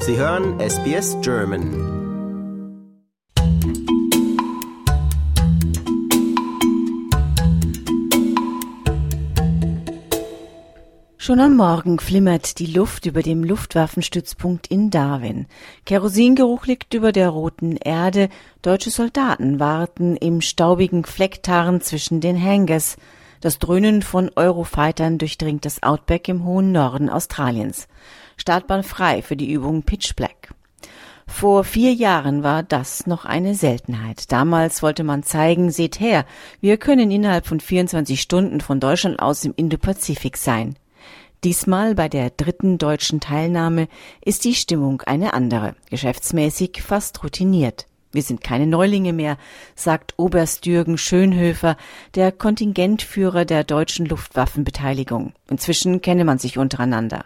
Sie hören SBS German. Schon am Morgen flimmert die Luft über dem Luftwaffenstützpunkt in Darwin. Kerosingeruch liegt über der roten Erde. Deutsche Soldaten warten im staubigen Flecktarn zwischen den Hangars. Das Dröhnen von Eurofightern durchdringt das Outback im hohen Norden Australiens. Startbahn frei für die Übung Pitch Black. Vor 4 Jahren war das noch eine Seltenheit. Damals wollte man zeigen, seht her, wir können innerhalb von 24 Stunden von Deutschland aus im Indopazifik sein. Diesmal bei der 3. deutschen Teilnahme ist die Stimmung eine andere, geschäftsmäßig fast routiniert. Wir sind keine Neulinge mehr, sagt Oberst Jürgen Schönhöfer, der Kontingentführer der deutschen Luftwaffenbeteiligung. Inzwischen kenne man sich untereinander.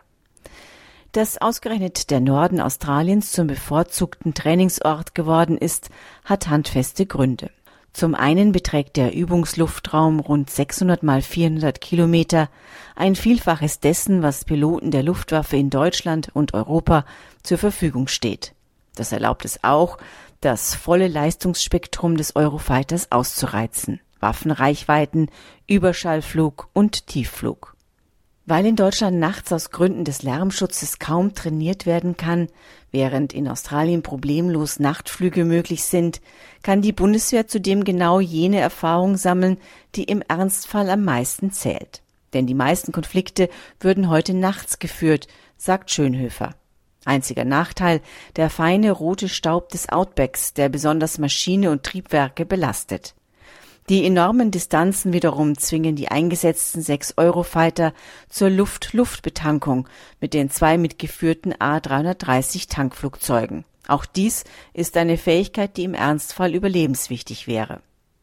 Dass ausgerechnet der Norden Australiens zum bevorzugten Trainingsort geworden ist, hat handfeste Gründe. Zum einen beträgt der Übungsluftraum rund 600 mal 400 Kilometer, ein Vielfaches dessen, was Piloten der Luftwaffe in Deutschland und Europa zur Verfügung steht. Das erlaubt es auch, das volle Leistungsspektrum des Eurofighters auszureizen. Waffenreichweiten, Überschallflug und Tiefflug. Weil in Deutschland nachts aus Gründen des Lärmschutzes kaum trainiert werden kann, während in Australien problemlos Nachtflüge möglich sind, kann die Bundeswehr zudem genau jene Erfahrung sammeln, die im Ernstfall am meisten zählt. Denn die meisten Konflikte würden heute nachts geführt, sagt Schönhöfer. Einziger Nachteil, der feine rote Staub des Outbacks, der besonders Maschine und Triebwerke belastet. Die enormen Distanzen wiederum zwingen die eingesetzten 6 Eurofighter zur Luft-Luft-Betankung mit den 2 mitgeführten A330 Tankflugzeugen. Auch dies ist eine Fähigkeit, die im Ernstfall überlebenswichtig wäre.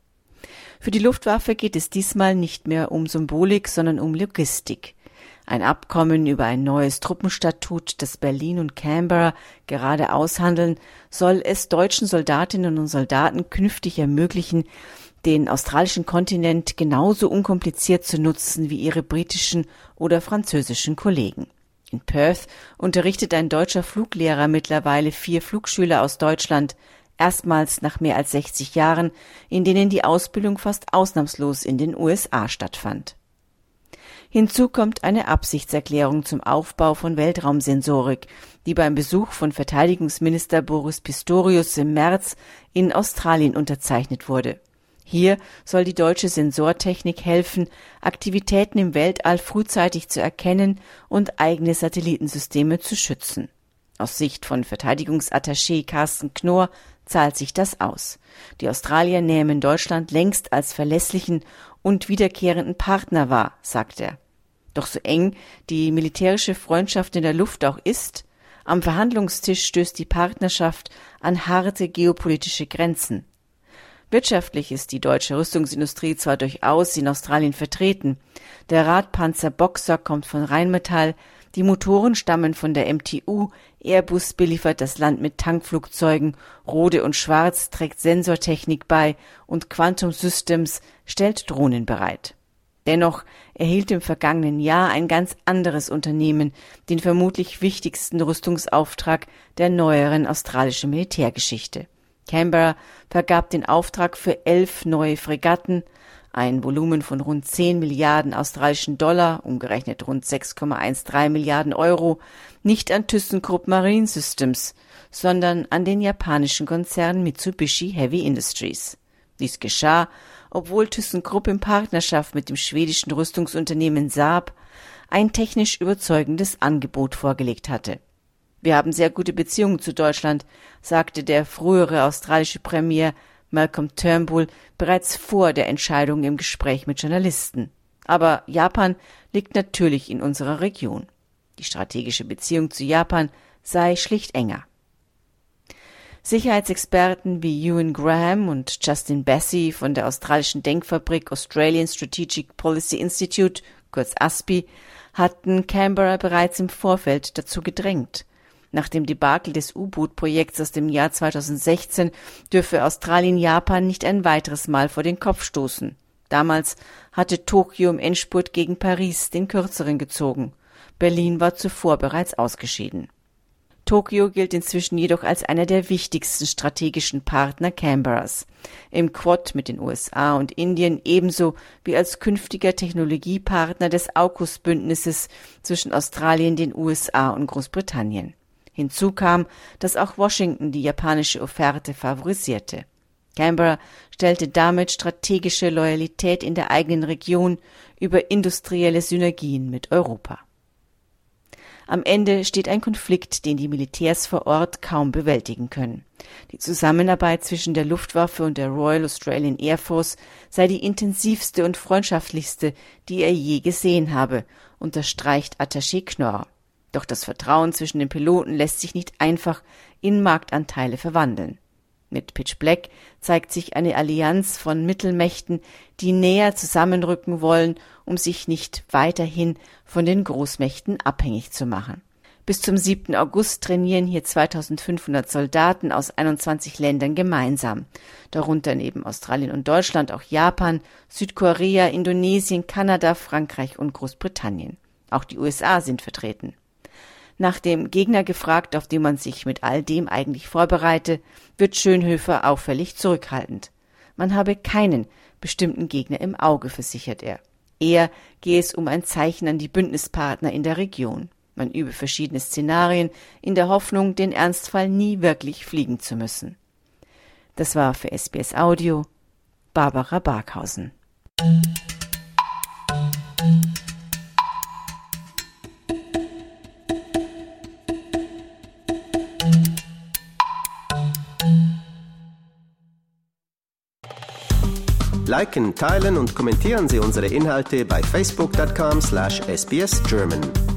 Für die Luftwaffe geht es diesmal nicht mehr um Symbolik, sondern um Logistik. Ein Abkommen über ein neues Truppenstatut, das Berlin und Canberra gerade aushandeln, soll es deutschen Soldatinnen und Soldaten künftig ermöglichen, den australischen Kontinent genauso unkompliziert zu nutzen wie ihre britischen oder französischen Kollegen. In Perth unterrichtet ein deutscher Fluglehrer mittlerweile 4 Flugschüler aus Deutschland, erstmals nach mehr als 60 Jahren, in denen die Ausbildung fast ausnahmslos in den USA stattfand. Hinzu kommt eine Absichtserklärung zum Aufbau von Weltraumsensorik, die beim Besuch von Verteidigungsminister Boris Pistorius im März in Australien unterzeichnet wurde. Hier soll die deutsche Sensortechnik helfen, Aktivitäten im Weltall frühzeitig zu erkennen und eigene Satellitensysteme zu schützen. Aus Sicht von Verteidigungsattaché Carsten Knorr zahlt sich das aus. Die Australier nehmen Deutschland längst als verlässlichen und wiederkehrenden Partner wahr, sagt er. Doch so eng die militärische Freundschaft in der Luft auch ist, am Verhandlungstisch stößt die Partnerschaft an harte geopolitische Grenzen. Wirtschaftlich ist die deutsche Rüstungsindustrie zwar durchaus in Australien vertreten. Der Radpanzer Boxer kommt von Rheinmetall, die Motoren stammen von der MTU, Airbus beliefert das Land mit Tankflugzeugen, Rode und Schwarz trägt Sensortechnik bei und Quantum Systems stellt Drohnen bereit. Dennoch erhielt im vergangenen Jahr ein ganz anderes Unternehmen den vermutlich wichtigsten Rüstungsauftrag der neueren australischen Militärgeschichte. Canberra vergab den Auftrag für 11 neue Fregatten, ein Volumen von rund 10 Milliarden australischen Dollar, umgerechnet rund 6,13 Milliarden Euro, nicht an ThyssenKrupp Marine Systems, sondern an den japanischen Konzern Mitsubishi Heavy Industries. Dies geschah, obwohl ThyssenKrupp in Partnerschaft mit dem schwedischen Rüstungsunternehmen Saab ein technisch überzeugendes Angebot vorgelegt hatte. Wir haben sehr gute Beziehungen zu Deutschland, sagte der frühere australische Premier Malcolm Turnbull bereits vor der Entscheidung im Gespräch mit Journalisten. Aber Japan liegt natürlich in unserer Region. Die strategische Beziehung zu Japan sei schlicht enger. Sicherheitsexperten wie Ewan Graham und Justin Bassey von der australischen Denkfabrik Australian Strategic Policy Institute, kurz ASPI, hatten Canberra bereits im Vorfeld dazu gedrängt. Nach dem Debakel des U-Boot-Projekts aus dem Jahr 2016 dürfe Australien Japan nicht ein weiteres Mal vor den Kopf stoßen. Damals hatte Tokio im Endspurt gegen Paris den Kürzeren gezogen. Berlin war zuvor bereits ausgeschieden. Tokio gilt inzwischen jedoch als einer der wichtigsten strategischen Partner Canberras. Im Quad mit den USA und Indien ebenso wie als künftiger Technologiepartner des AUKUS-Bündnisses zwischen Australien, den USA und Großbritannien. Hinzu kam, dass auch Washington die japanische Offerte favorisierte. Canberra stellte damit strategische Loyalität in der eigenen Region über industrielle Synergien mit Europa. Am Ende steht ein Konflikt, den die Militärs vor Ort kaum bewältigen können. Die Zusammenarbeit zwischen der Luftwaffe und der Royal Australian Air Force sei die intensivste und freundschaftlichste, die er je gesehen habe, unterstreicht Attaché Knorr. Doch das Vertrauen zwischen den Piloten lässt sich nicht einfach in Marktanteile verwandeln. Mit Pitch Black zeigt sich eine Allianz von Mittelmächten, die näher zusammenrücken wollen, um sich nicht weiterhin von den Großmächten abhängig zu machen. Bis zum 7. August trainieren hier 2500 Soldaten aus 21 Ländern gemeinsam. Darunter neben Australien und Deutschland auch Japan, Südkorea, Indonesien, Kanada, Frankreich und Großbritannien. Auch die USA sind vertreten. Nach dem Gegner gefragt, auf den man sich mit all dem eigentlich vorbereite, wird Schönhöfer auffällig zurückhaltend. Man habe keinen bestimmten Gegner im Auge, versichert er. Eher gehe es um ein Zeichen an die Bündnispartner in der Region. Man übe verschiedene Szenarien in der Hoffnung, den Ernstfall nie wirklich fliegen zu müssen. Das war für SBS Audio Barbara Barkhausen. Liken, teilen und kommentieren Sie unsere Inhalte bei facebook.com/sbsgerman.